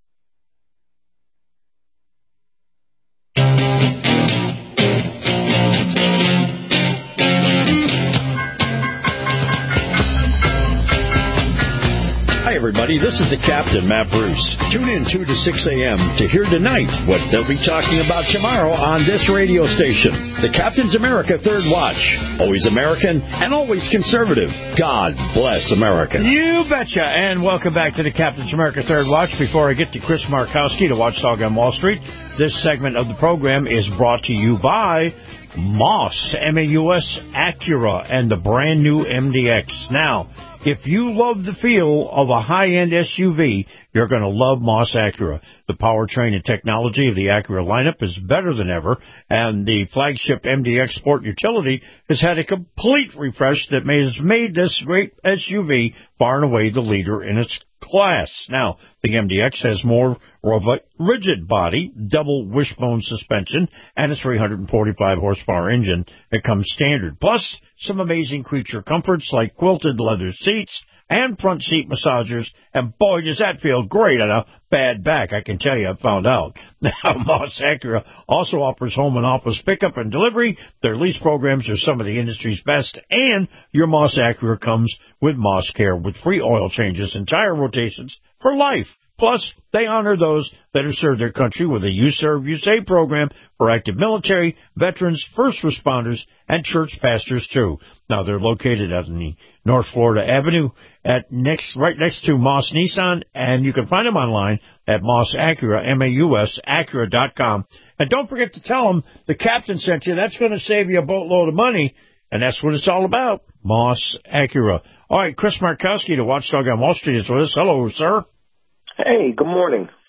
Hi, everybody. This is the Captain, Matt Bruce. Tune in two to six a.m. to hear tonight what they'll be talking about tomorrow on this radio station. The Captain's America Third Watch. Always American and always conservative. God bless America. You betcha. And welcome back to the Captain's America Third Watch. Before I get to Chris Markowski, the Watchdog on Wall Street, this segment of the program is brought to you by Moss, M A U S, Acura, and the brand new M D X. Now, if you love the feel of a high-end S U V, you're going to love Moss Acura. The powertrain and technology of the Acura lineup is better than ever, and the flagship M D X Sport Utility has had a complete refresh that has made this great S U V far and away the leader in its class. Now, the M D X has more of a rigid body, double wishbone suspension, and a three hundred forty-five horsepower engine that comes standard. Plus, some amazing creature comforts like quilted leather seats and front seat massagers. And boy, does that feel great on a bad back, I can tell you, I found out. Now, Moss Acura also offers home and office pickup and delivery. Their lease programs are some of the industry's best, and your Moss Acura comes with Moss Care with free oil changes and tire rotations for life. Plus, they honor those that have served their country with a You Serve, You Save program for active military, veterans, first responders, and church pastors, too. Now, they're located on the North Florida Avenue at next, right next to Moss Nissan, and you can find them online at Moss Acura, M A U S, Acura dot com. And don't forget to tell them the captain sent you. That's going to save you a boatload of money, and that's what it's all about, Moss Acura. All right, Chris Markowski, the Watchdog on Wall Street, is with us. Hello, sir. Hey, good morning.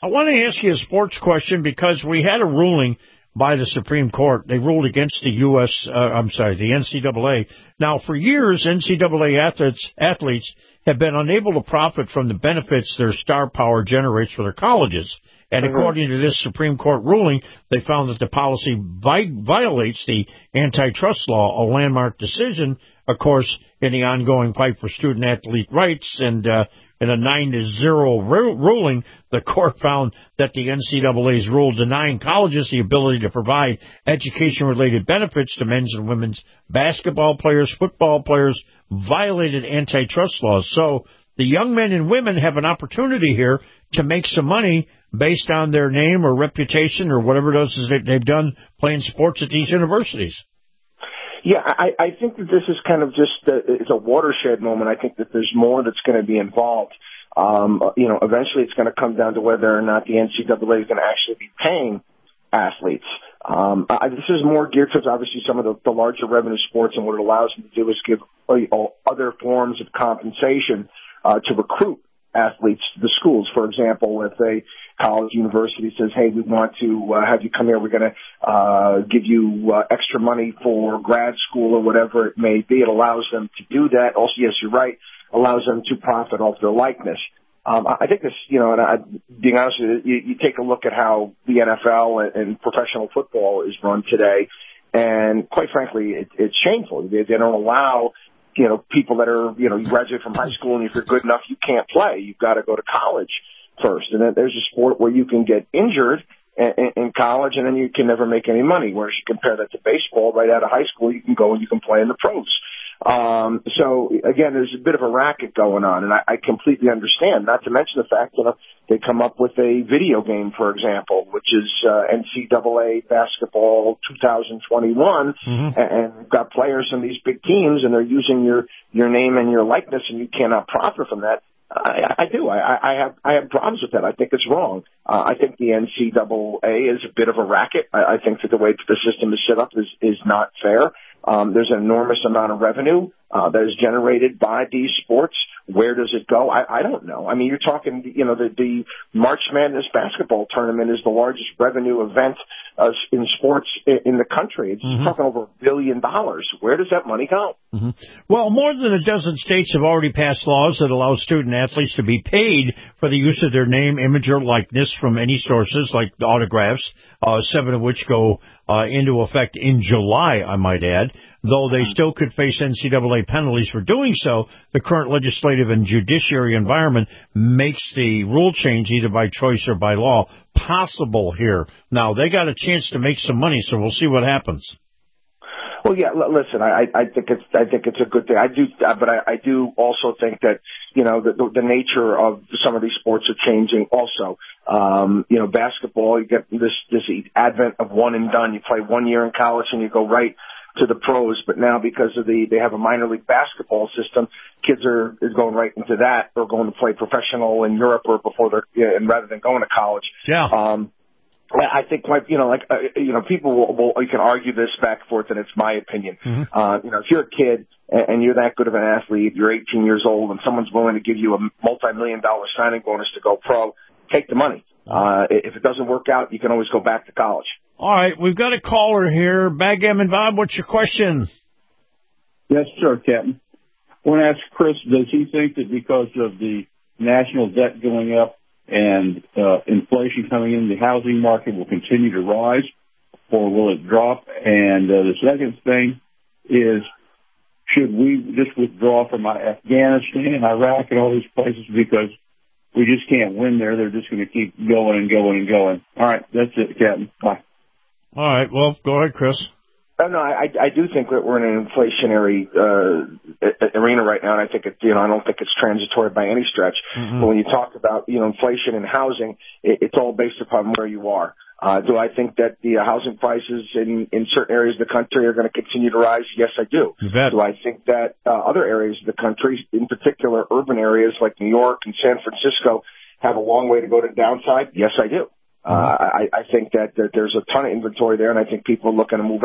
I want to ask you a sports question because we had a ruling by the Supreme Court. They ruled against the U S, uh, I'm sorry, the N C double A. Now, for years, N C double A athletes, athletes have been unable to profit from the benefits their star power generates for their colleges. And mm-hmm. according to this Supreme Court ruling, they found that the policy vi- violates the antitrust law, a landmark decision, of course, in the ongoing fight for student-athlete rights. And uh, in a nine to zero ru- ruling, the court found that the N C double A's rule denying colleges the ability to provide education-related benefits to men's and women's basketball players, football players, violated antitrust laws. So the young men and women have an opportunity here to make some money based on their name or reputation or whatever it is that they've done playing sports at these universities. Yeah, I, I think that this is kind of just a, it's a watershed moment. I think that there's more that's going to be involved. Um, you know, eventually it's going to come down to whether or not the N C double A is going to actually be paying athletes. Um, I, this is more geared towards obviously some of the, the larger revenue sports, and what it allows them to do is give uh, other forms of compensation uh, to recruit athletes to the schools. For example, if a college university says, hey, we want to uh, have you come here, we're going to uh, give you uh, extra money for grad school or whatever it may be, it allows them to do that. Also, yes, you're right, allows them to profit off their likeness. Um, I think this, you know, and I, being honest with you, you, you take a look at how the N F L and, and professional football is run today, and quite frankly, it, it's shameful. They, they don't allow, you know, people that are, you know, you graduate from high school and if you're good enough, you can't play. You've got to go to college first. And then there's a sport where you can get injured in, in college and then you can never make any money. Whereas you compare that to baseball, right out of high school, you can go and you can play in the pros. Um, so again, there's a bit of a racket going on, and I, I completely understand, not to mention the fact that they come up with a video game, for example, which is uh, N C double A basketball twenty twenty-one, mm-hmm. and you've got players from these big teams, and they're using your, your name and your likeness, and you cannot profit from that. I, I do. I, I have I have problems with that. I think it's wrong. Uh, I think the N C double A is a bit of a racket. I, I think that the way that the system is set up is, is not fair. Um, there's an enormous amount of revenue uh, that is generated by these sports. Where does it go? I, I don't know. I mean, you're talking, you know, the, the March Madness basketball tournament is the largest revenue event uh, in sports in, in the country. It's mm-hmm. talking over a billion dollars. Where does that money go? Mm-hmm. Well, more than a dozen states have already passed laws that allow student athletes to be paid for the use of their name, image, or likeness from any sources, like autographs, uh, seven of which go uh, into effect in July, I might add. Though they still could face N C double A penalties for doing so, the current legislative and judiciary environment makes the rule change either by choice or by law possible here. Now, they got a chance to make some money, so we'll see what happens. Well, yeah. L- listen, I, I think it's I think it's a good thing. I do, but I, I do also think that you know the, the, the nature of some of these sports are changing. Also, um, you know, basketball, you get this this advent of one and done. You play one year in college and you go right to the pros. But now, because of the they have a minor league basketball system, kids are is going right into that or going to play professional in Europe or before they're you know, and rather than going to college. Yeah. Um, I think, like, you know, like, uh, you know, people will, will, you can argue this back and forth, and it's my opinion. Mm-hmm. Uh, you know, if you're a kid and, and you're that good of an athlete, you're eighteen years old, and someone's willing to give you a multi-million dollar signing bonus to go pro, take the money. Uh, if it doesn't work out, you can always go back to college. All right, we've got a caller here. Backgammon Bob, what's your question? Yes, sir, Captain. I want to ask Chris, does he think that because of the national debt going up, and uh, inflation coming in, the housing market will continue to rise, or will it drop? And uh, the second thing is, should we just withdraw from Afghanistan, Iraq, and all these places because we just can't win there? They're just going to keep going and going and going. All right, that's it, Captain. Bye. All right, well, go ahead, Chris. Oh, no, I, I do think that we're in an inflationary uh, arena right now, and I think it, you know, I don't think it's transitory by any stretch. Mm-hmm. But when you talk about, you know, inflation and housing, it, it's all based upon where you are. Uh, do I think that the uh, housing prices in, in certain areas of the country are going to continue to rise? Yes, I do. You bet. Do I think that uh, other areas of the country, in particular urban areas like New York and San Francisco, have a long way to go to downside? Yes, I do. Uh, I, I think that, that there's a ton of inventory there, and I think people are looking to move out.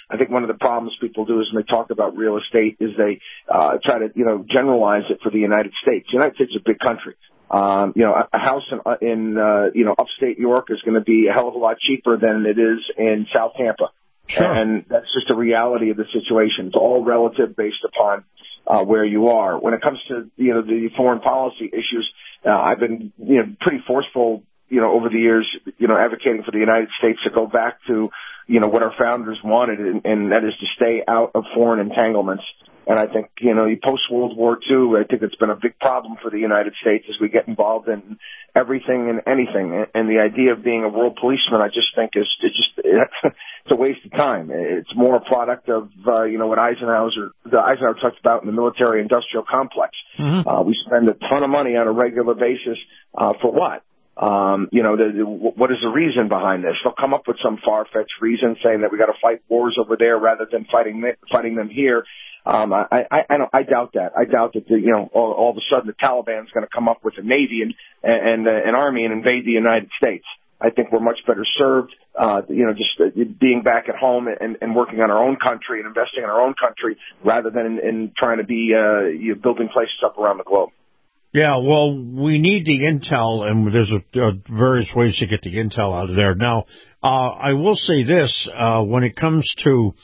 I think one of the problems people do is when they talk about real estate is they uh, try to, you know, generalize it for the United States. The United States is a big country. Um, you know, a, a house in, in uh, you know, upstate New York is going to be a hell of a lot cheaper than it is in South Tampa. Sure. And that's just a reality of the situation. It's all relative based upon uh, where you are. When it comes to, you know, the foreign policy issues, uh, I've been, you know, pretty forceful, you know, over the years, you know, advocating for the United States to go back to, you know, what our founders wanted, and, and that is to stay out of foreign entanglements. And I think, you know, post-World War Two, I think it's been a big problem for the United States as we get involved in everything and anything. And the idea of being a world policeman, I just think is it's just it's a waste of time. It's more a product of, uh, you know, what Eisenhower, the Eisenhower talked about in the military-industrial complex. Mm-hmm. Uh, we spend a ton of money on a regular basis uh, for what? Um, you know, the, the, what is the reason behind this? They'll come up with some far-fetched reason saying that we got to fight wars over there rather than fighting fighting them here. Um, I, I, I, don't, I doubt that. I doubt that, the, you know, all, all of a sudden the Taliban's going to come up with a Navy and, and uh, an Army and invade the United States. I think we're much better served, uh, you know, just uh, being back at home and, and working on our own country and investing in our own country rather than in, in trying to be, uh, you know, building places up around the globe. Yeah, well, we need the intel, and there's a, a various ways to get the intel out of there. Now, uh, I will say this, uh, when it comes to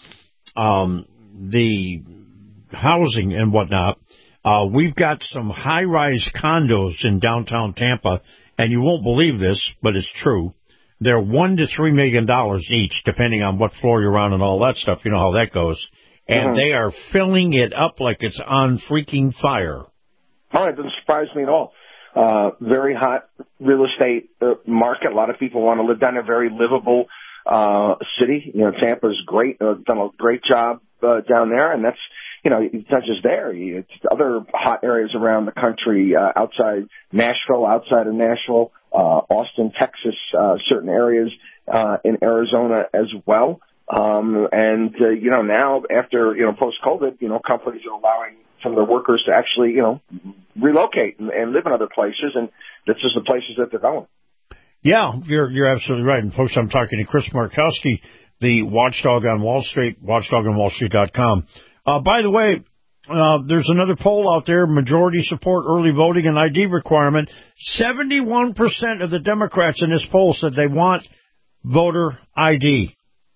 um, the housing and whatnot, uh, we've got some high-rise condos in downtown Tampa, and you won't believe this, but it's true. They're one to three million dollars each, depending on what floor you're on and all that stuff. You know how that goes. And mm-hmm. they are filling it up like it's on freaking fire. Oh, it doesn't surprise me at all. Uh, very hot real estate uh, market. A lot of people want to live down there. Very livable uh, city. You know, Tampa's great. Uh, done a great job uh, down there, and that's, you know, it's not just there. It's other hot areas around the country, uh, outside Nashville, outside of Nashville, uh, Austin, Texas, uh, certain areas uh, in Arizona as well. Um, and uh, you know, now after you know post-COVID, you know, companies are allowing some of their workers to actually, you know, relocate and, and live in other places, and that's just the places that they're going. Yeah, you're you're absolutely right. And folks, I'm talking to Chris Markowski, the watchdog on Wall Street, watchdog on wall street dot com. Uh, by the way, uh, there's another poll out there, majority support early voting and I D requirement. seventy-one percent of the Democrats in this poll said they want voter I D.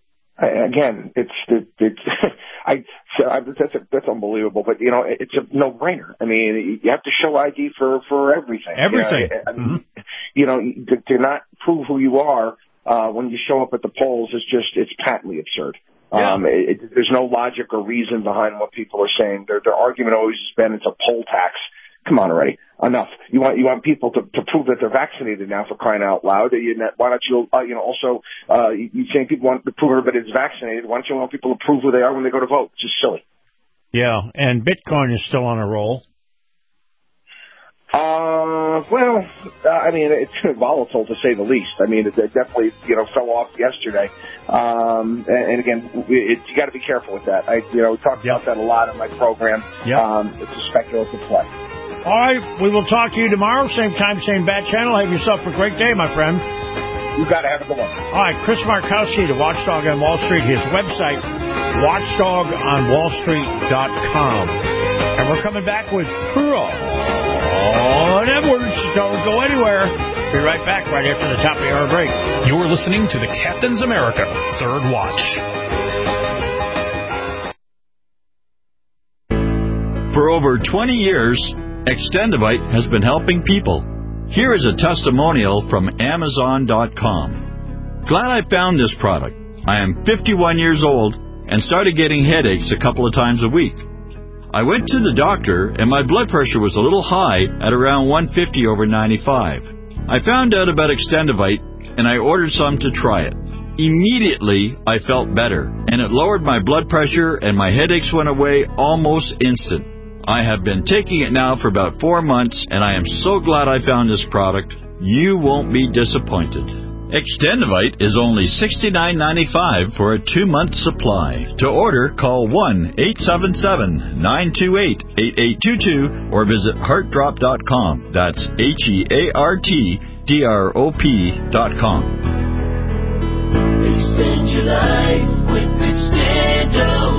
Again, it's it, it's I, so I that's a, that's unbelievable, but you know it's a no-brainer. I mean, you have to show I D for for everything. Everything. You know, I mean, mm-hmm. you know to, to not prove who you are uh, when you show up at the polls is just it's patently absurd. Yeah. Um, it, it, there's no logic or reason behind what people are saying. Their their argument always has been it's a poll tax. Come on already. Enough. You want you want people to, to prove that they're vaccinated now, for crying out loud. You, why don't you, uh, you know, also, uh, you, you saying people want to prove everybody's vaccinated. Why don't you want people to prove who they are when they go to vote? It's just silly. Yeah, and Bitcoin is still on a roll. Uh, well, uh, I mean, it's volatile to say the least. I mean, it, it definitely, you know, fell off yesterday. Um, and, and again, it, you got to be careful with that. I, you know, we talked yep. about that a lot in my program. Yep. Um, it's a speculative play. All right, we will talk to you tomorrow, same time, same bat channel. Have yourself a great day, my friend. You got to have a good one. All right, Chris Markowski, the Watchdog on Wall Street. His website, watchdog on wall street dot com. And we're coming back with Ron Edwards. Don't go anywhere. Be right back right after the top of the hour break. You're listening to the Captain's America Third Watch. For over twenty years, Extendivite has been helping people. Here is a testimonial from Amazon dot com. Glad I found this product. I am fifty-one years old and started getting headaches a couple of times a week. I went to the doctor and my blood pressure was a little high at around one fifty over ninety-five. I found out about Extendivite and I ordered some to try it. Immediately, I felt better and it lowered my blood pressure and my headaches went away almost instant. I have been taking it now for about four months, and I am so glad I found this product. You won't be disappointed. Extendivite is only sixty-nine ninety-five for a two-month supply. To order, call one eight seven seven, nine two eight, eight eight two two or visit heart drop dot com. That's H E A R T D R O P dot com. Extend your life with Extendo.